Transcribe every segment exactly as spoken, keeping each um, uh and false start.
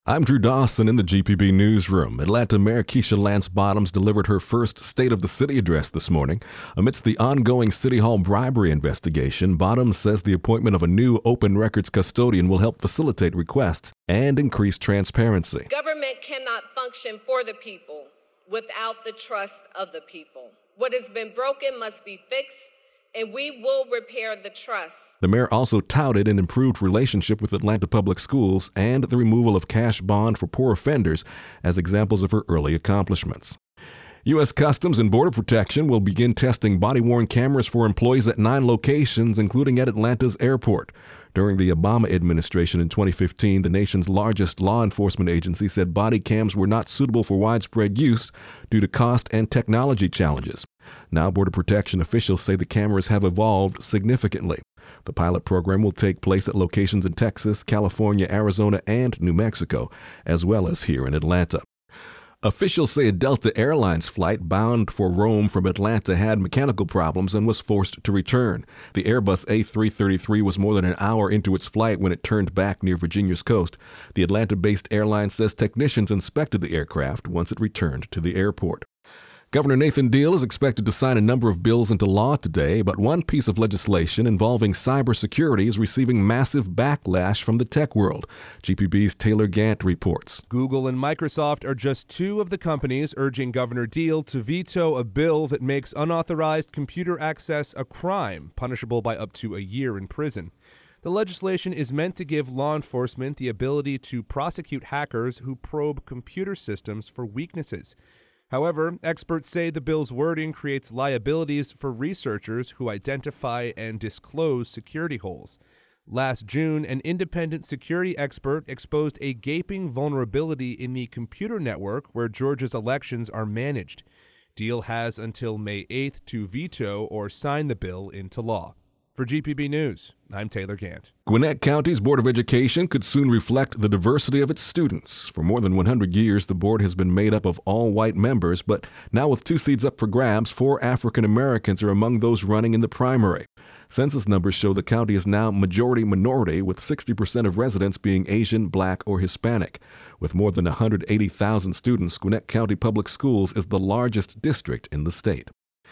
I'm Drew Dawson in the G P B newsroom. Atlanta Mayor Keisha Lance Bottoms delivered her first State of the City address this morning. Amidst the ongoing City Hall bribery investigation, Bottoms says the appointment of a new open records custodian will help facilitate requests and increase transparency. Government cannot function for the people without the trust of the people. What has been broken must be fixed, and we will repair the trust. The mayor also touted an improved relationship with Atlanta Public Schools and the removal of cash bond for poor offenders as examples of her early accomplishments. U S Customs and Border Protection will begin testing body-worn cameras for employees at nine locations, including at Atlanta's airport. During the Obama administration in twenty fifteen, the nation's largest law enforcement agency said body cams were not suitable for widespread use due to cost and technology challenges. Now, Border Protection officials say the cameras have evolved significantly. The pilot program will take place at locations in Texas, California, Arizona, and New Mexico, as well as here in Atlanta. Officials say a Delta Airlines flight bound for Rome from Atlanta had mechanical problems and was forced to return. The Airbus A three thirty-three was more than an hour into its flight when it turned back near Virginia's coast. The Atlanta-based airline says technicians inspected the aircraft once it returned to the airport. Governor Nathan Deal is expected to sign a number of bills into law today, but one piece of legislation involving cybersecurity is receiving massive backlash from the tech world. G P B's Taylor Gant reports. Google and Microsoft are just two of the companies urging Governor Deal to veto a bill that makes unauthorized computer access a crime, punishable by up to a year in prison. The legislation is meant to give law enforcement the ability to prosecute hackers who probe computer systems for weaknesses. However, experts say the bill's wording creates liabilities for researchers who identify and disclose security holes. Last June, an independent security expert exposed a gaping vulnerability in the computer network where Georgia's elections are managed. Deal has until May eighth to veto or sign the bill into law. For G P B News, I'm Taylor Gant. Gwinnett County's Board of Education could soon reflect the diversity of its students. For more than one hundred years, the board has been made up of all white members, but now with two seats up for grabs, four African Americans are among those running in the primary. Census numbers show the county is now majority-minority, with sixty percent of residents being Asian, Black, or Hispanic. With more than one hundred eighty thousand students, Gwinnett County Public Schools is the largest district in the state.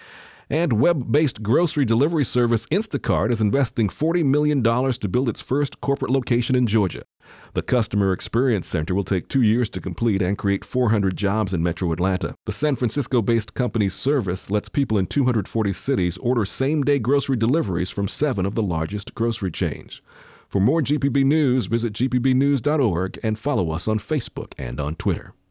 And web-based grocery delivery service Instacart is investing forty million dollars to build its first corporate location in Georgia. The Customer Experience Center will take two years to complete and create four hundred jobs in Metro Atlanta. The San Francisco-based company's service lets people in two hundred forty cities order same-day grocery deliveries from seven of the largest grocery chains. For more G P B News, visit G P B news dot org and follow us on Facebook and on Twitter.